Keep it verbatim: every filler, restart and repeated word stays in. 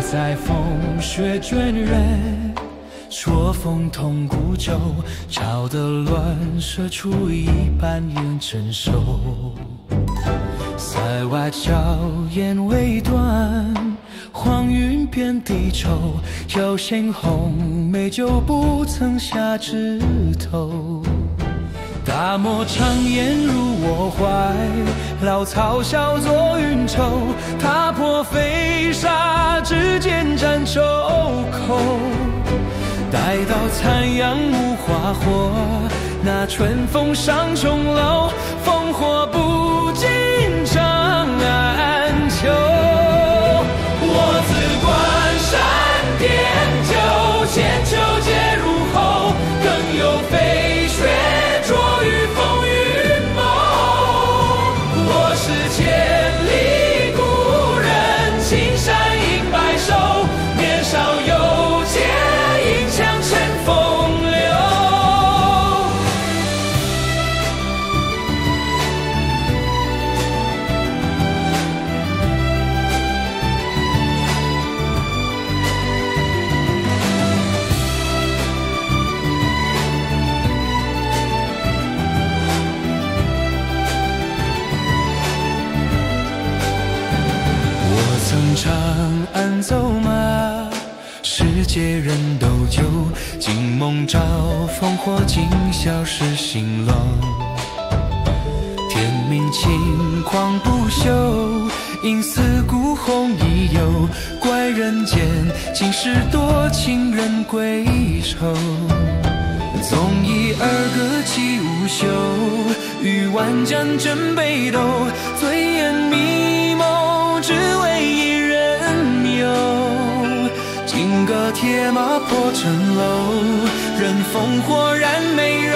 在风雪卷刃，说风同孤舟，吵得乱射出一半人成熟。塞外硝烟未断，黄云遍地愁，有鲜红梅酒不曾下枝头。大漠长烟入我怀，老草笑作云愁，踏破飞沙，指尖斩秋口。待到残阳无花火，那春风上琼楼，烽火不尽长安秋。我自关山点酒，千秋皆入喉，更有飞雪着于风云谋。我是千里故人，青山迎白首，年少有节，银枪乘风流。曾长安走马，世界人都旧，惊梦照烽火，今宵是新楼。天明轻狂不休，应似孤鸿已有，怪人间今时多情人归愁。纵一二歌泣无休，与万江争北斗，醉眼迷眸，只为一人游。金戈铁马破城楼，任烽火燃眉肉，